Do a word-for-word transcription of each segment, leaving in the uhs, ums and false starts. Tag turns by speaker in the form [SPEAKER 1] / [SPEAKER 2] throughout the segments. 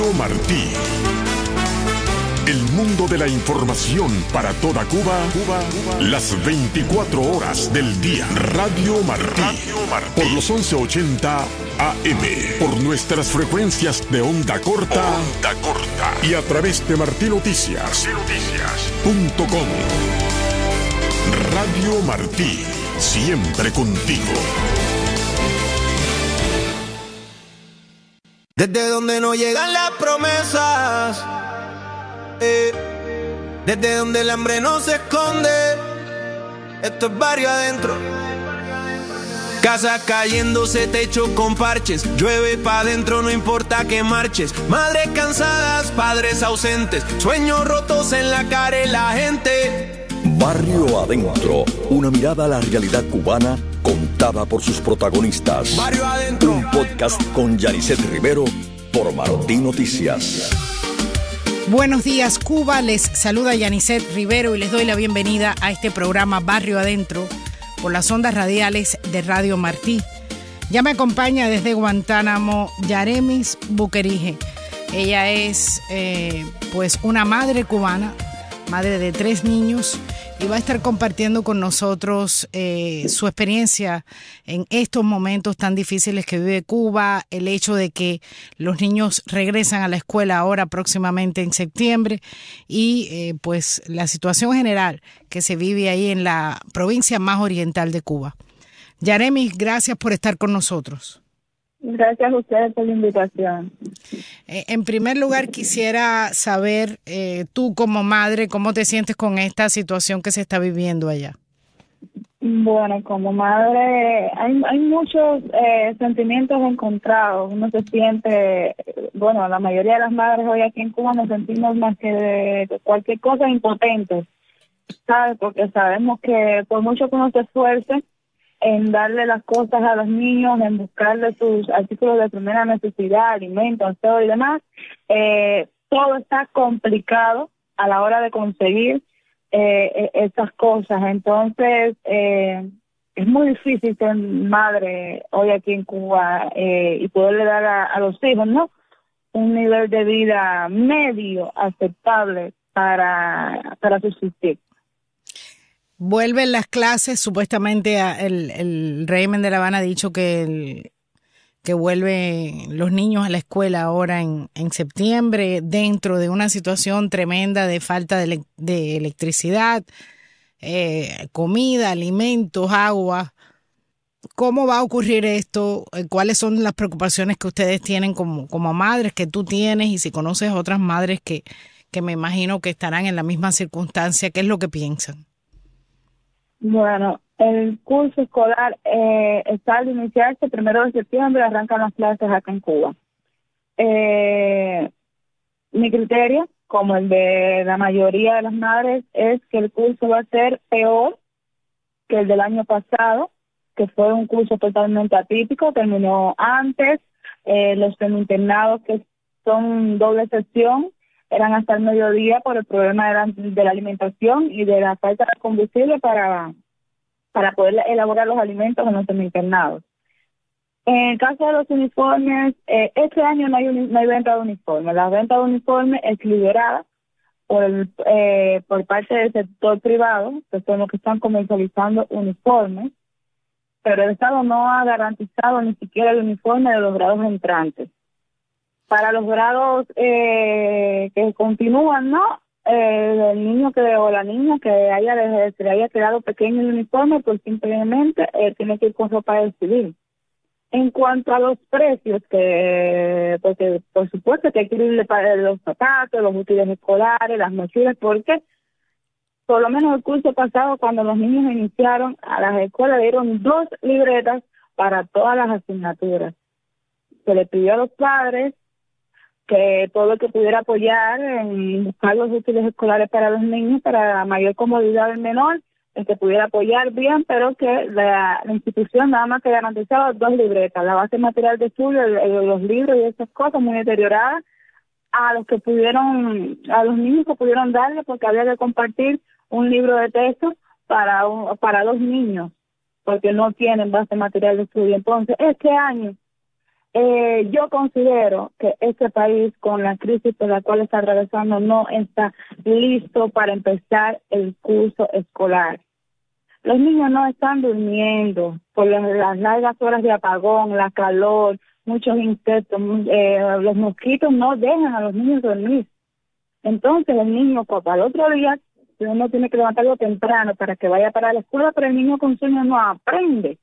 [SPEAKER 1] Radio Martí. El mundo de la información para toda Cuba, Cuba, Cuba, las veinticuatro horas del día. Radio Martí. Radio Martí. Por los once ochenta A M. Por nuestras frecuencias de onda corta. Onda corta. Y a través de martí noticias punto com. Radio Martí. Siempre contigo.
[SPEAKER 2] Desde donde no llegan las promesas, eh, desde donde el hambre no se esconde, esto es barrio adentro. Casas cayéndose, techo con parches, llueve pa' adentro, no importa que marches. Madres cansadas, padres ausentes, sueños rotos en la cara de la gente.
[SPEAKER 3] Barrio Adentro, una mirada a la realidad cubana contada por sus protagonistas.
[SPEAKER 2] Barrio Adentro.
[SPEAKER 3] Un podcast con Yanisset Rivero por Martí Noticias.
[SPEAKER 4] Buenos días, Cuba. Les saluda Yanisset Rivero y les doy la bienvenida a este programa Barrio Adentro por las ondas radiales de Radio Martí. Ya me acompaña desde Guantánamo Yaremis Buquerige. Ella es eh, pues una madre cubana, madre de tres niños, y va a estar compartiendo con nosotros eh, su experiencia en estos momentos tan difíciles que vive Cuba, el hecho de que los niños regresan a la escuela ahora próximamente en septiembre y eh, pues la situación general que se vive ahí en la provincia más oriental de Cuba. Yaremis, gracias por estar con nosotros.
[SPEAKER 5] Gracias a ustedes por la invitación.
[SPEAKER 4] Eh, en primer lugar, quisiera saber, eh, tú como madre, ¿cómo te sientes con esta situación que se está viviendo allá?
[SPEAKER 5] Bueno, como madre, hay, hay muchos eh, sentimientos encontrados. Uno se siente, bueno, la mayoría de las madres hoy aquí en Cuba nos sentimos más que de, de cualquier cosa impotentes, ¿sabes? Porque sabemos que por mucho que uno se esfuerce en darle las cosas a los niños, en buscarle sus artículos de primera necesidad, alimentos, aseo y demás, eh, todo está complicado a la hora de conseguir eh, esas cosas. Entonces, eh, es muy difícil ser madre hoy aquí en Cuba eh, y poderle dar a, a los hijos, ¿no?, un nivel de vida medio aceptable para, para subsistir.
[SPEAKER 4] Vuelven las clases, supuestamente el, el régimen de La Habana ha dicho que, el, que vuelven los niños a la escuela ahora en, en septiembre, dentro de una situación tremenda de falta de, de electricidad, eh, comida, alimentos, agua. ¿Cómo va a ocurrir esto? ¿Cuáles son las preocupaciones que ustedes tienen como, como madres, que tú tienes, y si conoces otras madres que, que me imagino que estarán en la misma circunstancia? ¿Qué es lo que piensan?
[SPEAKER 5] Bueno, el curso escolar eh, está al iniciarse, primero de septiembre arrancan las clases acá en Cuba. Eh, mi criterio, como el de la mayoría de las madres, es que el curso va a ser peor que el del año pasado, que fue un curso totalmente atípico, terminó antes, eh, los internados que son doble sesión eran hasta el mediodía por el problema de la, de la alimentación y de la falta de combustible para, para poder elaborar los alimentos en los internados. En el caso de los uniformes, eh, este año no hay, uni, no hay venta de uniformes. La venta de uniformes es liderada por, el, eh, por parte del sector privado, que son los que están comercializando uniformes, pero el Estado no ha garantizado ni siquiera el uniforme de los grados entrantes. Para los grados eh, que continúan, ¿no? Eh, el niño que o la niña que haya se le haya quedado pequeño el uniforme, pues simplemente eh, tiene que ir con ropa de civil. En cuanto a los precios, que porque por supuesto que hay que irle para los zapatos, los útiles escolares, las mochilas, porque por lo menos el curso pasado, cuando los niños iniciaron a las escuelas, dieron dos libretas para todas las asignaturas. Se le pidió a los padres que todo lo que pudiera apoyar en buscar los útiles escolares para los niños, para la mayor comodidad del menor, el que pudiera apoyar bien, pero que la, la institución nada más que garantizaba dos libretas, la base material de estudio, el, el, los libros y esas cosas muy deterioradas, a los que pudieron, a los niños que pudieron darle, porque había que compartir un libro de texto para, un, para dos niños, porque no tienen base material de estudio. Entonces, este año, eh, yo considero que este país, con la crisis por la cual está atravesando, no está listo para empezar el curso escolar. Los niños no están durmiendo por las, las largas horas de apagón, la calor, muchos insectos, eh, los mosquitos no dejan a los niños dormir. Entonces el niño, al otro día, uno tiene que levantarlo temprano para que vaya para la escuela, pero el niño con sueño no aprende.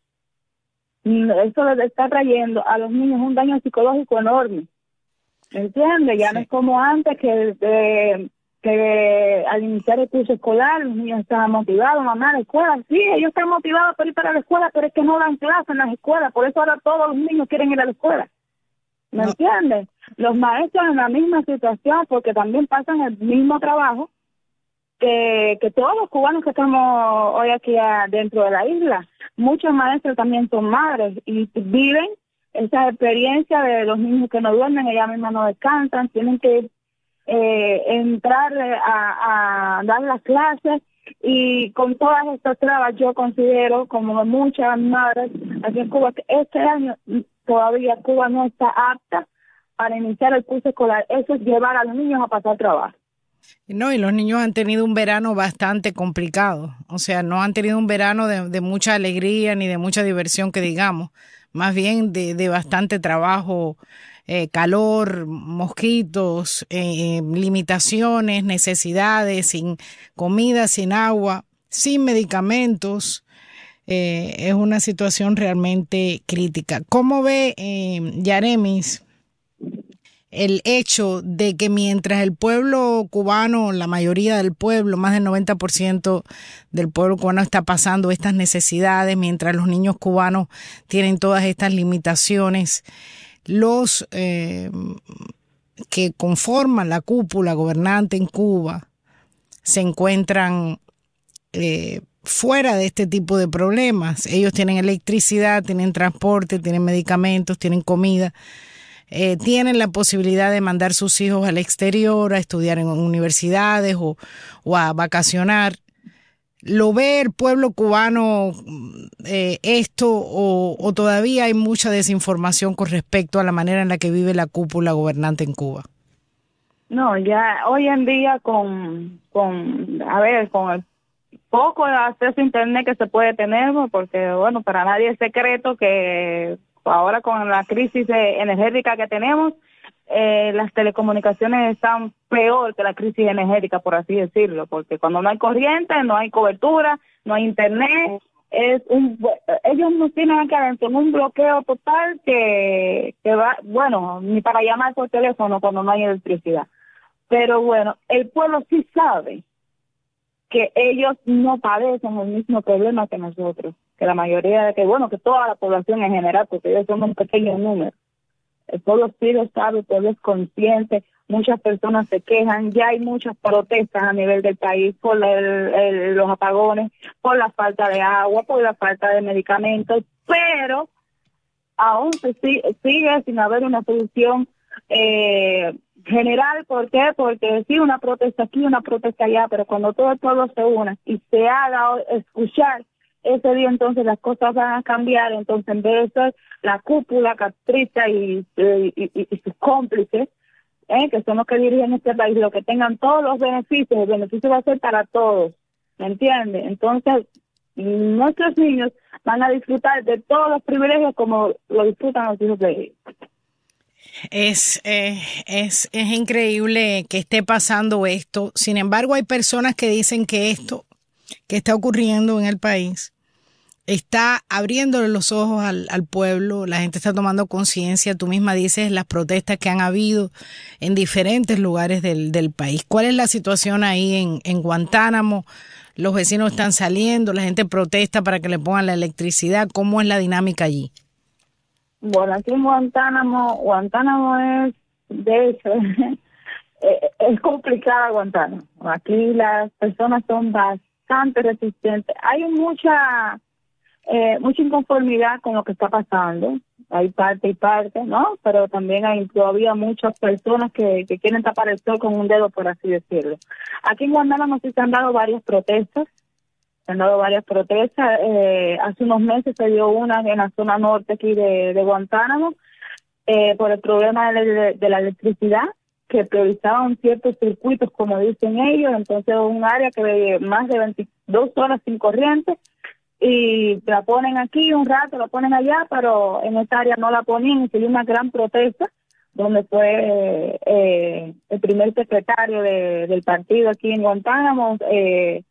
[SPEAKER 5] Eso le está trayendo a los niños un daño psicológico enorme. ¿Entiendes? Ya sí. No es como antes que, eh, que al iniciar el curso escolar los niños estaban motivados, mamá, la escuela. Sí, ellos están motivados para ir para la escuela, pero es que no dan clase en las escuelas. Por eso ahora todos los niños quieren ir a la escuela. ¿Me no. entiendes? Los maestros en la misma situación, porque también pasan el mismo trabajo que, que todos los cubanos que estamos hoy aquí dentro de la isla. Muchos maestros también son madres y viven esa experiencia de los niños que no duermen, ellas mismas no descansan, tienen que eh, entrar a, a dar las clases, y con todas estas trabas yo considero, como muchas madres aquí en Cuba, que este año todavía Cuba no está apta para iniciar el curso escolar. Eso es llevar a los niños a pasar trabajo.
[SPEAKER 4] No, y los niños han tenido un verano bastante complicado. O sea, no han tenido un verano de, de mucha alegría ni de mucha diversión, que digamos. Más bien de, de bastante trabajo, eh, calor, mosquitos, eh, limitaciones, necesidades, sin comida, sin agua, sin medicamentos. Eh, es una situación realmente crítica. ¿Cómo ve, eh, Yaremis, el hecho de que mientras el pueblo cubano, la mayoría del pueblo, más del noventa por ciento del pueblo cubano está pasando estas necesidades, mientras los niños cubanos tienen todas estas limitaciones, los eh, que conforman la cúpula gobernante en Cuba se encuentran eh, fuera de este tipo de problemas? Ellos tienen electricidad, tienen transporte, tienen medicamentos, tienen comida. Eh, tienen la posibilidad de mandar sus hijos al exterior a estudiar en universidades o, o a vacacionar. ¿Lo ve el pueblo cubano eh, esto o, o todavía hay mucha desinformación con respecto a la manera en la que vive la cúpula gobernante en Cuba?
[SPEAKER 5] No, ya hoy en día con, con a ver, con el poco acceso a internet que se puede tener, porque bueno, para nadie es secreto que ahora con la crisis energética que tenemos, eh, las telecomunicaciones están peor que la crisis energética, por así decirlo, porque cuando no hay corriente, no hay cobertura, no hay internet, es un ellos nos tienen acá adentro en un bloqueo total que, que va, bueno, ni para llamar por teléfono cuando no hay electricidad. Pero bueno, el pueblo sí sabe que ellos no padecen el mismo problema que nosotros, que la mayoría de que, bueno, que toda la población en general, porque ellos son un pequeño número. El pueblo sí lo sabe, el pueblo es consciente, muchas personas se quejan, ya hay muchas protestas a nivel del país por el, el, los apagones, por la falta de agua, por la falta de medicamentos, pero aún se sigue, sigue sin haber una solución eh, general. ¿Por qué? Porque sí, una protesta aquí, una protesta allá, pero cuando todo el pueblo se una y se haga escuchar, ese día entonces las cosas van a cambiar. Entonces, en vez de ser la cúpula castrista y, y, y, y sus cómplices, eh, que son los que dirigen este país, los que tengan todos los beneficios, el beneficio va a ser para todos, ¿me entiendes? Entonces, nuestros niños van a disfrutar de todos los privilegios como lo disfrutan los hijos de ellos.
[SPEAKER 4] Es, eh, es, es increíble que esté pasando esto. Sin embargo, hay personas que dicen que esto que está ocurriendo en el país está abriéndole los ojos al, al pueblo. La gente está tomando conciencia. Tú misma dices las protestas que han habido en diferentes lugares del, del país. ¿Cuál es la situación ahí en, en Guantánamo? Los vecinos están saliendo, la gente protesta para que le pongan la electricidad. ¿Cómo es la dinámica allí?
[SPEAKER 5] Bueno, aquí en Guantánamo, Guantánamo es, de hecho, es complicada Guantánamo. Aquí las personas son bastante resistentes. Hay mucha eh, mucha inconformidad con lo que está pasando. Hay parte y parte, ¿no? Pero también hay todavía muchas personas que, que quieren tapar el sol con un dedo, por así decirlo. Aquí en Guantánamo sí se han dado varias protestas. Se han dado varias protestas. Eh, hace unos meses se dio una en la zona norte aquí de, de Guantánamo. eh, por el problema de, de, de la electricidad, que priorizaban ciertos circuitos, como dicen ellos, entonces un área que de más de veintidós horas sin corriente, y la ponen aquí un rato, la ponen allá, pero en esta área no la ponían, y se dio una gran protesta, donde fue eh, el primer secretario de, del partido aquí en Guantánamo, eh,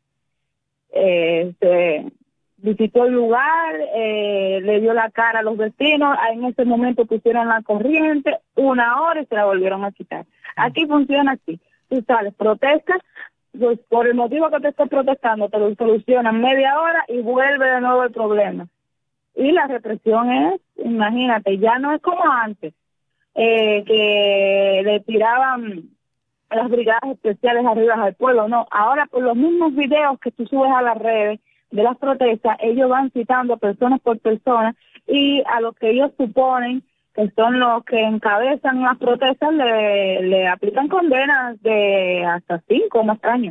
[SPEAKER 5] eh, se visitó el lugar, eh, le dio la cara a los vecinos, en ese momento pusieron la corriente, una hora y se la volvieron a quitar. Aquí funciona así, tú sales, protestas, pues, por el motivo que te estés protestando, te lo solucionan media hora y vuelve de nuevo el problema. Y la represión es, imagínate, ya no es como antes, eh, que le tiraban las brigadas especiales arriba al pueblo, no, ahora por los mismos videos que tú subes a las redes de las protestas, ellos van citando persona por persona, y a los que ellos suponen que son los que encabezan las protestas, le, le aplican condenas de hasta cinco o más años.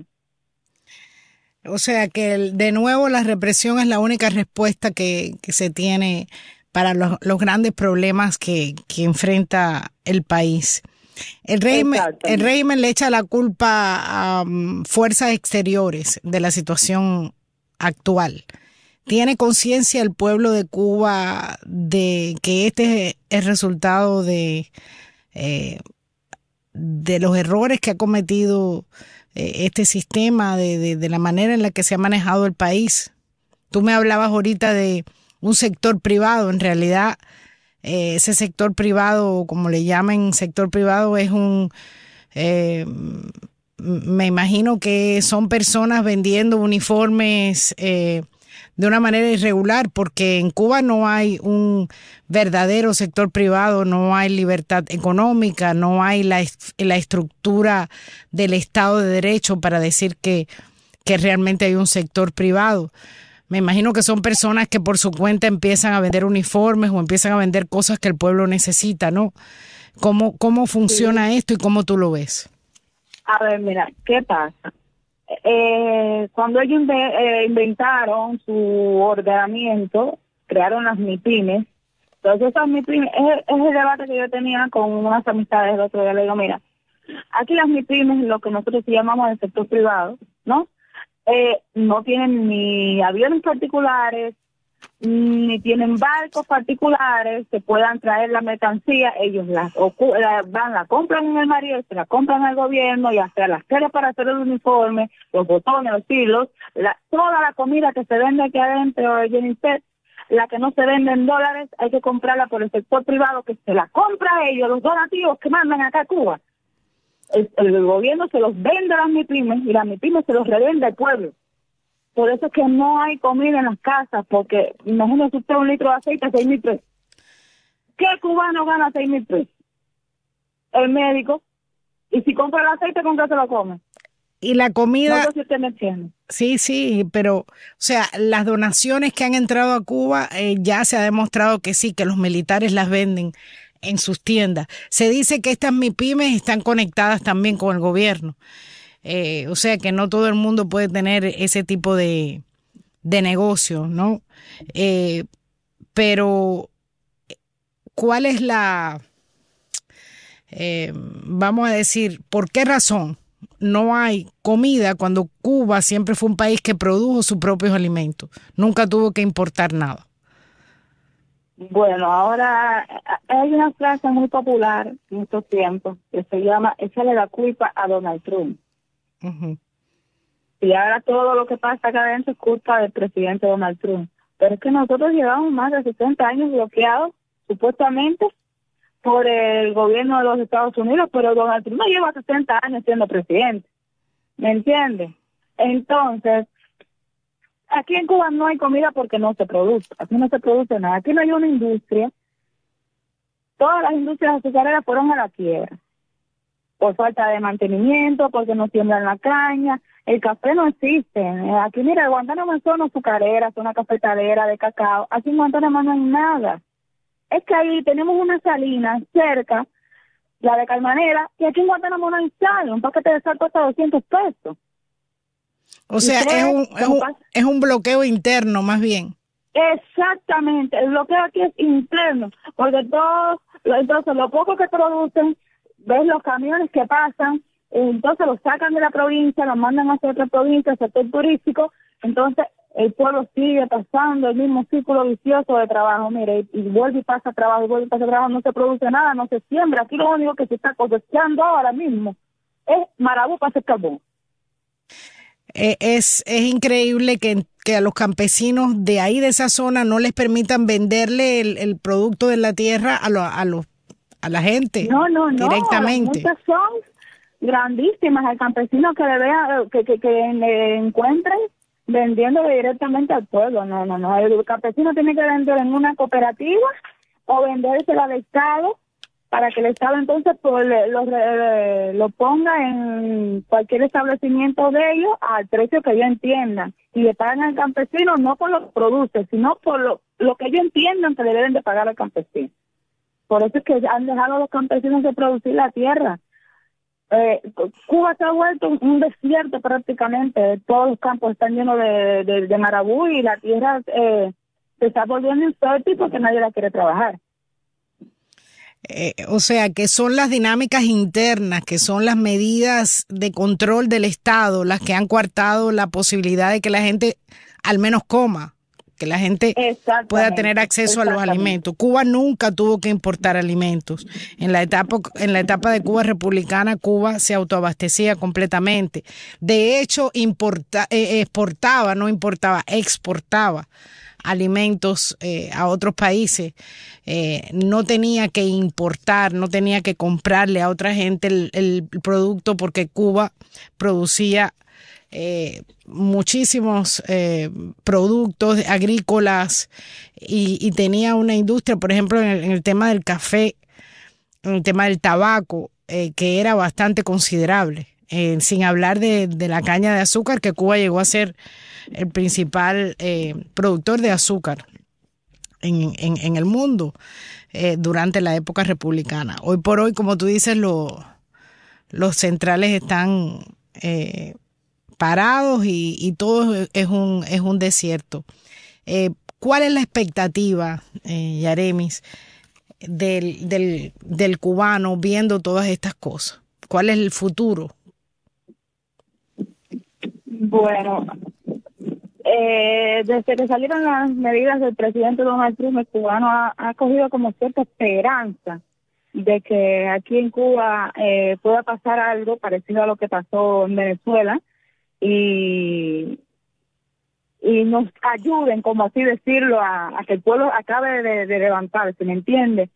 [SPEAKER 4] O sea que el, de nuevo la represión es la única respuesta que, que se tiene para los, los grandes problemas que, que enfrenta el país. El régimen, el régimen le echa la culpa a um, fuerzas exteriores de la situación actual. ¿Tiene conciencia el pueblo de Cuba de que este es el resultado de, eh, de los errores que ha cometido eh, este sistema, de, de, de la manera en la que se ha manejado el país? Tú me hablabas ahorita de un sector privado. En realidad, eh, ese sector privado, como le llaman sector privado, es un... Eh, me imagino que son personas vendiendo uniformes eh, de una manera irregular, porque en Cuba no hay un verdadero sector privado, no hay libertad económica, no hay la, la estructura del Estado de Derecho para decir que, que realmente hay un sector privado. Me imagino que son personas que por su cuenta empiezan a vender uniformes o empiezan a vender cosas que el pueblo necesita, ¿no? ¿Cómo, cómo funciona sí. esto y cómo tú lo ves?
[SPEAKER 5] A ver, mira, ¿qué pasa? Eh, cuando ellos inve- eh, inventaron su ordenamiento, crearon las MIPYMES. Entonces esas MIPYMES, es, es el debate que yo tenía con unas amistades el otro día. Le digo, mira, aquí las MIPYMES, lo que nosotros llamamos el sector privado, ¿no? Eh, no tienen ni aviones particulares, ni tienen barcos particulares que puedan traer la mercancía. Ellos las ocu- la, van, la compran en el Mariel, se la compran al gobierno, y hasta las telas para hacer el uniforme, los botones, los hilos, la, toda la comida que se vende aquí adentro, Jennifer, la que no se vende en dólares, hay que comprarla por el sector privado, que se la compra a ellos, los donativos que mandan acá a Cuba. El, el gobierno se los vende a las MIPYMES y las MIPYMES se los revende al pueblo. Por eso es que no hay comida en las casas, porque imagínese usted un litro de aceite a seis mil pesos. ¿Qué cubano gana seis mil pesos? El médico. Y si compra el aceite, ¿con qué se lo come?
[SPEAKER 4] Y la comida...
[SPEAKER 5] No sé si usted me entiende.
[SPEAKER 4] Sí, sí, pero, o sea, las donaciones que han entrado a Cuba, eh, ya se ha demostrado que sí, que los militares las venden en sus tiendas. Se dice que estas MIPYMES están conectadas también con el gobierno. Eh, o sea que no todo el mundo puede tener ese tipo de, de negocio, ¿no? Eh, pero, ¿cuál es la, eh, vamos a decir, por qué razón no hay comida cuando Cuba siempre fue un país que produjo sus propios alimentos? Nunca tuvo que importar nada.
[SPEAKER 5] Bueno, ahora hay una frase muy popular en estos tiempos que se llama échale la culpa a Donald Trump. Uh-huh. Y ahora todo lo que pasa acá adentro es culpa del presidente Donald Trump. Pero es que nosotros llevamos más de sesenta años bloqueados, supuestamente, por el gobierno de los Estados Unidos, pero Donald Trump no lleva sesenta años siendo presidente. ¿Me entiendes? Entonces, aquí en Cuba no hay comida porque no se produce. Aquí no se produce nada. Aquí no hay una industria. Todas las industrias azucareras fueron a la quiebra. Por falta de mantenimiento, porque no siembran la caña. El café no existe. Aquí, mira, Guantánamo es zona azucarera, zona cafetalera de cacao. Aquí en Guantánamo no hay nada. Es que ahí tenemos una salina cerca, la de Calmanera, y aquí en Guantánamo no hay sal. Un paquete de sal cuesta doscientos pesos.
[SPEAKER 4] O sea, es un, es, un, es un bloqueo interno, más bien.
[SPEAKER 5] Exactamente, el bloqueo aquí es interno, porque todos, entonces lo poco que producen, ves los camiones que pasan, entonces los sacan de la provincia, los mandan hacia otra provincia, al sector turístico, entonces el pueblo sigue pasando el mismo círculo vicioso de trabajo, mire, y, y vuelve y pasa trabajo, y vuelve y pasa trabajo, no se produce nada, no se siembra, aquí lo único que se está cosechando ahora mismo es marabú para hacer carbón.
[SPEAKER 4] Eh, es, es increíble que, que a los campesinos de ahí, de esa zona, no les permitan venderle el, el producto de la tierra a, lo, a, los, a la gente
[SPEAKER 5] no, no, no,
[SPEAKER 4] directamente.
[SPEAKER 5] Muchas son grandísimas, al campesino que le vea, que, que, que le encuentren vendiéndole directamente al pueblo. No, no, no, el campesino tiene que vender en una cooperativa o vendérsela al Estado, para que el Estado entonces pues, lo, lo, lo ponga en cualquier establecimiento de ellos al precio que ellos entiendan. Y le pagan al campesino no por lo que produce, sino por lo, lo que ellos entiendan que le deben de pagar al campesino. Por eso es que han dejado a los campesinos de producir la tierra. Eh, Cuba se ha vuelto un desierto prácticamente, todos los campos están llenos de, de, de marabú y la tierra eh, se está volviendo infértil porque nadie la quiere trabajar.
[SPEAKER 4] Eh, o sea, que son las dinámicas internas, que son las medidas de control del Estado las que han coartado la posibilidad de que la gente al menos coma, que la gente pueda tener acceso a los alimentos. Cuba nunca tuvo que importar alimentos. En la etapa, en la etapa de Cuba republicana, Cuba se autoabastecía completamente. De hecho, importa, eh, exportaba, no importaba, exportaba alimentos eh, a otros países. Eh, no tenía que importar, no tenía que comprarle a otra gente el, el producto porque Cuba producía eh, muchísimos eh, productos agrícolas y, y tenía una industria, por ejemplo, en el, en el tema del café, en el tema del tabaco, eh, que era bastante considerable. Eh, sin hablar de, de la caña de azúcar, que Cuba llegó a ser el principal eh, productor de azúcar en, en, en el mundo eh, durante la época republicana. Hoy por hoy, como tú dices, lo, los centrales están eh, parados y, y todo es un, es un desierto. Eh, ¿Cuál es la expectativa, eh, Yaremis, del, del, del cubano viendo todas estas cosas? ¿Cuál es el futuro?
[SPEAKER 5] Bueno, eh, desde que salieron las medidas del presidente Donald Trump, el cubano ha, ha cogido como cierta esperanza de que aquí en Cuba eh, pueda pasar algo parecido a lo que pasó en Venezuela y, y nos ayuden, como así decirlo, a, a que el pueblo acabe de, de levantarse, ¿me entiende?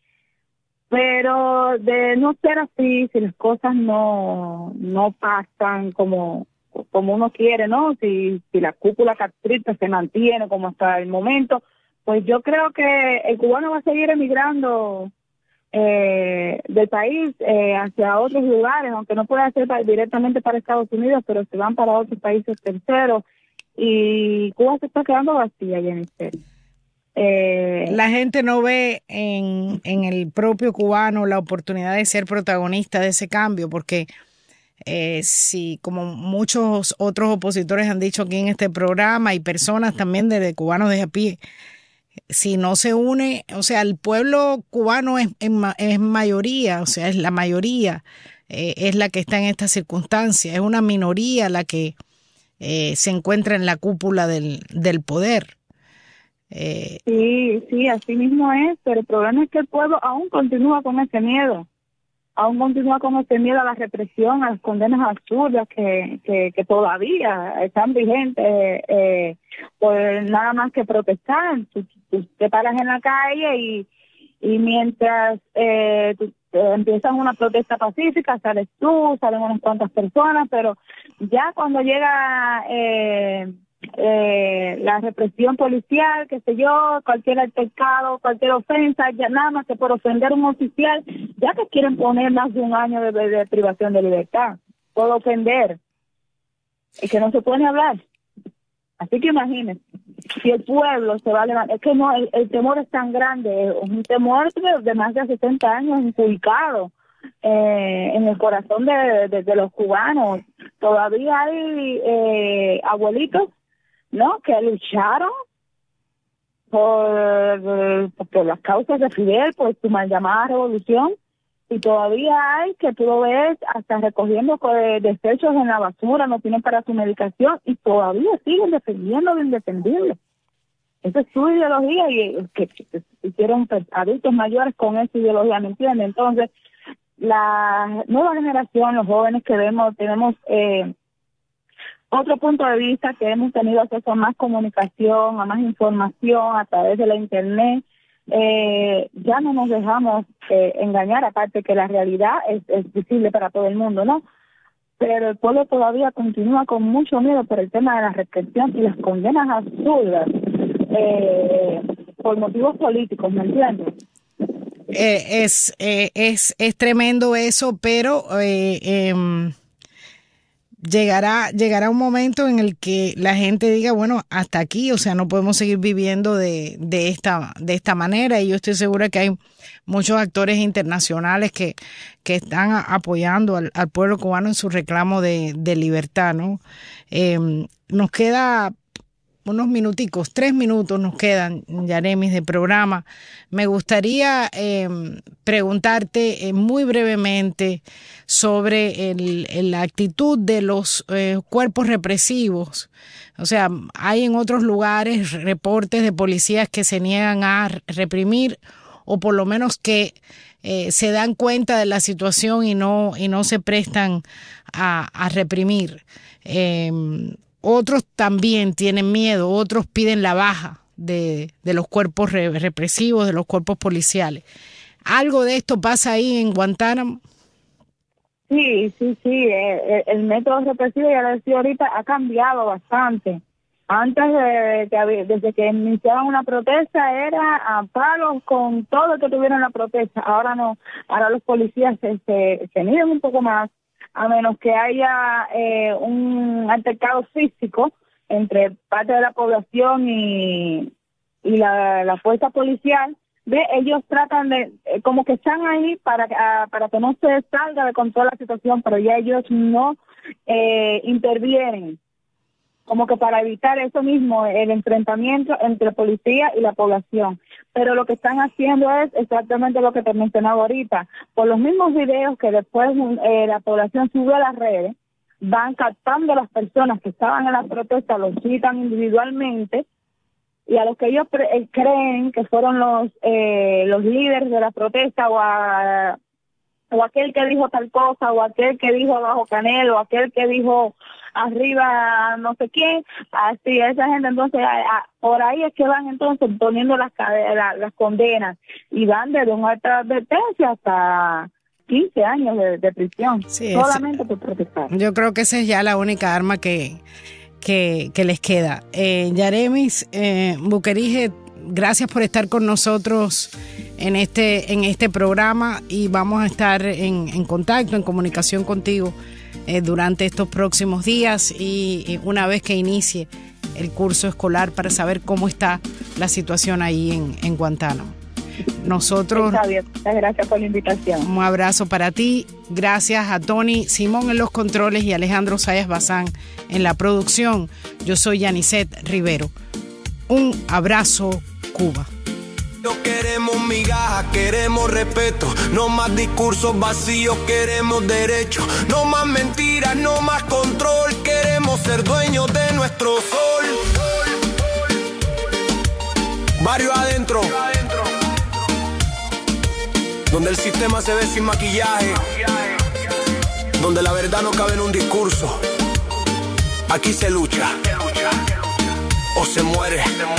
[SPEAKER 5] Pero de no ser así, si las cosas no, no pasan como... como uno quiere, ¿no? Si, si la cúpula castrista se mantiene como hasta el momento, pues yo creo que el cubano va a seguir emigrando eh, del país eh, hacia otros lugares, aunque no pueda ser para, directamente para Estados Unidos, pero se van para otros países terceros y Cuba se está quedando vacía, Jennifer. Eh,
[SPEAKER 4] la gente no ve en, en el propio cubano la oportunidad de ser protagonista de ese cambio, porque Eh, sí, como muchos otros opositores han dicho aquí en este programa y personas también de, de cubanos de a pie, si no se une, o sea, el pueblo cubano es, es, es mayoría, o sea, es la mayoría, eh, es la que está en esta circunstancia, es una minoría la que eh, se encuentra en la cúpula del, del poder.
[SPEAKER 5] Eh, sí, sí, así mismo es, pero el problema es que el pueblo aún continúa con ese miedo. Aún continúa con ese miedo a la represión, a las condenas absurdas que, que, que todavía están vigentes, eh, pues nada más que protestar. Tú, tú te paras en la calle y, y mientras eh, tú, eh, empiezas una protesta pacífica, sales tú, salen unas cuantas personas, pero ya cuando llega eh, eh, la represión policial, qué sé yo, cualquier altercado, cualquier ofensa, ya nada más que por ofender a un oficial, ya que quieren poner más de un año de, de, de privación de libertad, por ofender, y que no se puede hablar. Así que imagínense, si el pueblo se va a levantar, es que no, el, el temor es tan grande, es un temor de, de más de sesenta años inculcado eh, en el corazón de, de, de los cubanos. Todavía hay eh, abuelitos, ¿no?, que lucharon por, por las causas de Fidel, por su mal llamada revolución, y todavía hay que tú lo ves hasta recogiendo desechos en la basura, no tienen para su medicación, y todavía siguen defendiendo lo indefendible. Esa es su ideología, y que, que hicieron adultos mayores con esa ideología, ¿me entiendes? Entonces, la nueva generación, los jóvenes que vemos, tenemos eh, otro punto de vista, que hemos tenido acceso a más comunicación, a más información a través de la internet. Eh, ya no nos dejamos eh, engañar, aparte que la realidad es, es visible para todo el mundo, ¿no? Pero el pueblo todavía continúa con mucho miedo por el tema de la represión y las condenas absurdas eh, por motivos políticos, ¿me entiendes?
[SPEAKER 4] Eh, es, eh, es, es tremendo eso, pero eh, eh, llegará, llegará un momento en el que la gente diga, bueno, hasta aquí, o sea, no podemos seguir viviendo de, de esta, de esta manera, y yo estoy segura que hay muchos actores internacionales que, que están apoyando al, al pueblo cubano en su reclamo de, de libertad, ¿no? Eh, nos queda unos minuticos, tres minutos nos quedan, Yaremis, de programa. Me gustaría eh, preguntarte eh, muy brevemente sobre el, el, la actitud de los eh, cuerpos represivos. O sea, hay en otros lugares reportes de policías que se niegan a reprimir, o por lo menos que eh, se dan cuenta de la situación y no, y no se prestan a, a reprimir. Eh, Otros también tienen miedo, otros piden la baja de, de los cuerpos re, represivos, de los cuerpos policiales. ¿Algo de esto pasa ahí en Guantánamo?
[SPEAKER 5] Sí, sí, sí. El, el método represivo, ya lo decía ahorita, ha cambiado bastante. Antes de que desde que iniciaban una protesta era a palos con todo el que tuvieran la protesta. Ahora no, ahora los policías se, se, se miden un poco más, a menos que haya eh, un altercado físico entre parte de la población y, y la, la fuerza policial. Ve, ellos tratan de, eh, como que están ahí para, a, para que no se salga de control la situación, pero ya ellos no eh, intervienen, como que para evitar eso mismo, el enfrentamiento entre policía y la población. Pero lo que están haciendo es exactamente lo que te mencionaba ahorita. Por los mismos videos que después eh, la población sube a las redes, van captando a las personas que estaban en la protesta, los citan individualmente, y a los que ellos pre- creen que fueron los eh, los líderes de la protesta, o a o aquel que dijo tal cosa, o aquel que dijo abajo Canel, o aquel que dijo arriba no sé quién, así esa gente, entonces a, a, por ahí es que van entonces poniendo las, la, las condenas, y van desde una alta advertencia hasta quince años de, de prisión, sí, solamente es, por protestar.
[SPEAKER 4] Yo creo que esa es ya la única arma que, que, que les queda. Eh, Yaremis eh, Buquerige, gracias por estar con nosotros en este en este programa, y vamos a estar en, en contacto, en comunicación contigo eh, durante estos próximos días, y, y una vez que inicie el curso escolar, para saber cómo está la situación ahí en, en Guantánamo. Nosotros,
[SPEAKER 5] está bien. Muchas gracias por la invitación.
[SPEAKER 4] Un abrazo para ti. Gracias a Tony Simón en los controles y Alejandro Sayas Bazán en la producción. Yo soy Yanisset Rivero. Un abrazo, Cuba.
[SPEAKER 2] No queremos migajas, queremos respeto. No más discursos vacíos, queremos derechos. No más mentiras, no más control. Queremos ser dueños de nuestro sol. Barrio adentro, donde el sistema se ve sin maquillaje, donde la verdad no cabe en un discurso. Aquí se lucha o se muere.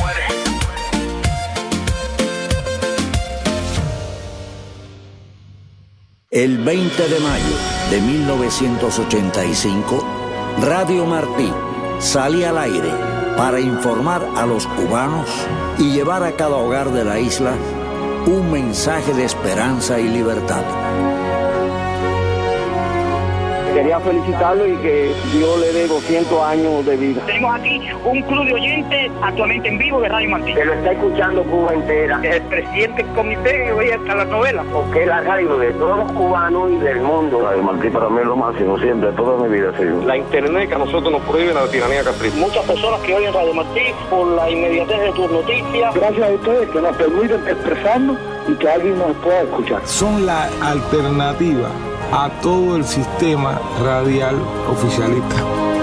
[SPEAKER 3] El veinte de mayo de mil novecientos ochenta y cinco, Radio Martí sale al aire para informar a los cubanos y llevar a cada hogar de la isla un mensaje de esperanza y libertad.
[SPEAKER 6] Quería felicitarlo y que Dios le dé doscientos años de vida.
[SPEAKER 7] Tenemos aquí un club de oyentes actualmente en vivo de Radio Martí.
[SPEAKER 6] Que lo está escuchando Cuba entera.
[SPEAKER 7] El presidente del comité oye hasta la novela.
[SPEAKER 6] Porque es la radio de todos los cubanos y del mundo.
[SPEAKER 8] Radio Martí para mí es lo máximo, siempre, toda mi vida ha sido.
[SPEAKER 9] La internet que a nosotros nos prohíbe la tiranía caprichosa.
[SPEAKER 7] Muchas personas que oyen Radio Martí por la inmediatez de tus noticias.
[SPEAKER 6] Gracias a ustedes que nos permiten expresarnos y que alguien nos pueda escuchar.
[SPEAKER 10] Son la alternativa a todo el sistema radial oficialista.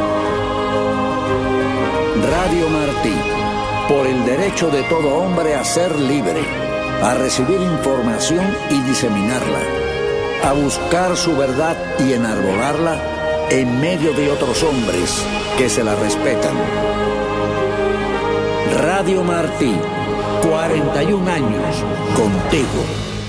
[SPEAKER 3] Radio Martí, por el derecho de todo hombre a ser libre, a recibir información y diseminarla, a buscar su verdad y enarbolarla en medio de otros hombres que se la respetan. Radio Martí, cuarenta y un años contigo.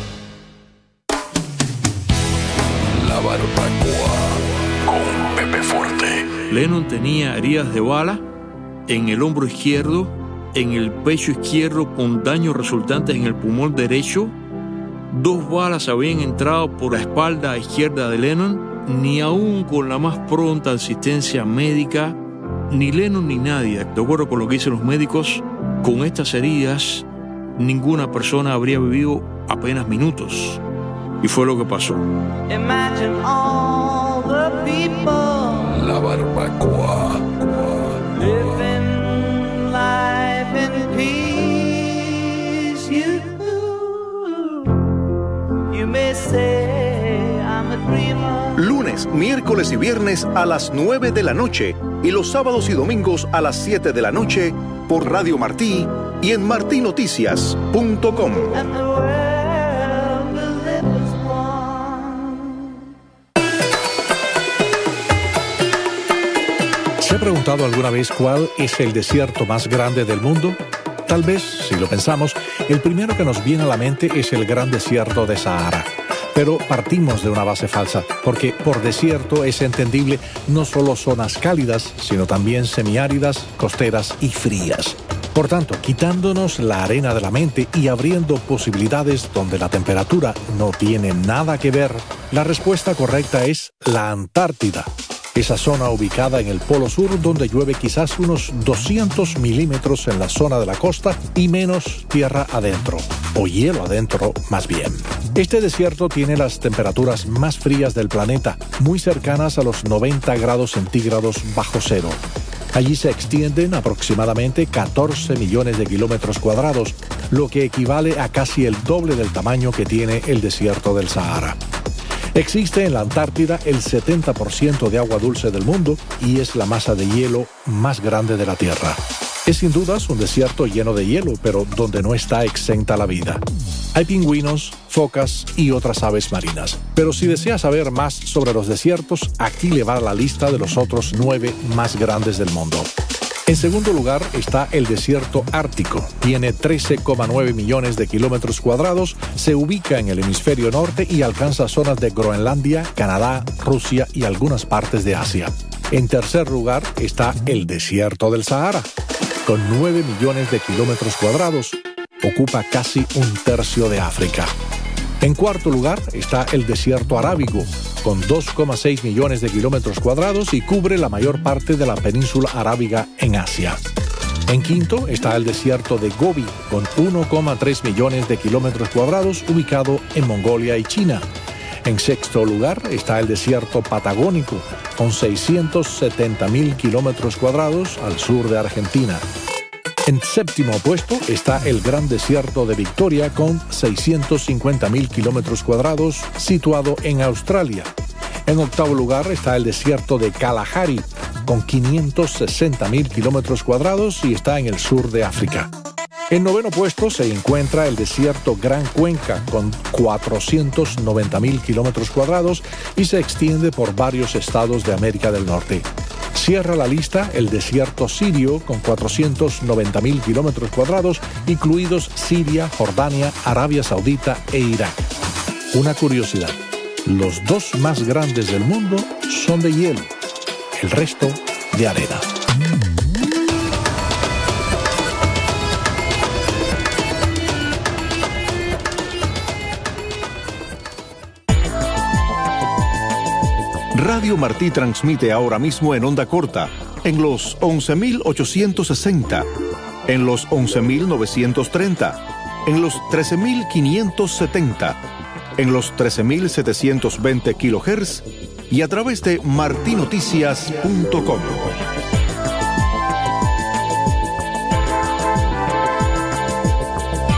[SPEAKER 1] La Barbacoa con Pepe Forte.
[SPEAKER 11] Lennon tenía heridas de bala en el hombro izquierdo, en el pecho izquierdo con daños resultantes en el pulmón derecho. Dos balas habían entrado por la espalda izquierda de Lennon. Ni aún con la más pronta asistencia médica, ni Lennon ni nadie, de acuerdo con lo que dicen los médicos, con estas heridas, ninguna persona habría vivido apenas minutos. Y fue lo que pasó.
[SPEAKER 2] Imagine all the people.
[SPEAKER 1] La Barbacoa.
[SPEAKER 2] Living life in peace. You, you may say I'm a dreamer.
[SPEAKER 12] Lunes, miércoles y viernes a las nueve de la noche y los sábados y domingos a las siete de la noche por Radio Martí y en martí noticias punto com.
[SPEAKER 13] ¿Se ha preguntado alguna vez cuál es el desierto más grande del mundo? Tal vez, si lo pensamos, el primero que nos viene a la mente es el gran desierto de Sahara. Pero partimos de una base falsa, porque por desierto es entendible no solo zonas cálidas, sino también semiáridas, costeras y frías. Por tanto, quitándonos la arena de la mente y abriendo posibilidades donde la temperatura no tiene nada que ver, la respuesta correcta es la Antártida. Esa zona ubicada en el Polo Sur, donde llueve quizás unos doscientos milímetros en la zona de la costa y menos tierra adentro, o hielo adentro más bien. Este desierto tiene las temperaturas más frías del planeta, muy cercanas a los noventa grados centígrados bajo cero. Allí se extienden aproximadamente catorce millones de kilómetros cuadrados, lo que equivale a casi el doble del tamaño que tiene el desierto del Sahara. Existe en la Antártida el setenta por ciento de agua dulce del mundo y es la masa de hielo más grande de la Tierra. Es sin dudas un desierto lleno de hielo, pero donde no está exenta la vida. Hay pingüinos, focas y otras aves marinas. Pero si desea saber más sobre los desiertos, aquí le va la lista de los otros nueve más grandes del mundo. En segundo lugar está el desierto ártico. Tiene trece coma nueve millones de kilómetros cuadrados, se ubica en el hemisferio norte y alcanza zonas de Groenlandia, Canadá, Rusia y algunas partes de Asia. En tercer lugar está el desierto del Sahara. Con nueve millones de kilómetros cuadrados, ocupa casi un tercio de África. En cuarto lugar está el desierto arábigo, con dos coma seis millones de kilómetros cuadrados y cubre la mayor parte de la península arábiga en Asia. En quinto está el desierto de Gobi, con uno coma tres millones de kilómetros cuadrados, ubicado en Mongolia y China. En sexto lugar está el desierto patagónico, con seiscientos setenta mil kilómetros cuadrados al sur de Argentina. En séptimo puesto está el Gran Desierto de Victoria con seiscientos cincuenta mil kilómetros cuadrados, situado en Australia. En octavo lugar está el desierto de Kalahari con quinientos sesenta mil kilómetros cuadrados y está en el sur de África. En noveno puesto se encuentra el desierto Gran Cuenca con cuatrocientos noventa mil kilómetros cuadrados y se extiende por varios estados de América del Norte. Cierra la lista el desierto sirio con cuatrocientos noventa mil kilómetros cuadrados, incluidos Siria, Jordania, Arabia Saudita e Irak. Una curiosidad, los dos más grandes del mundo son de hielo, el resto de arena.
[SPEAKER 12] Radio Martí transmite ahora mismo en onda corta, en los once mil ochocientos sesenta, en los once mil novecientos treinta, en los trece mil quinientos setenta, en los trece mil setecientos veinte kilohertz y a través de martinoticias punto com.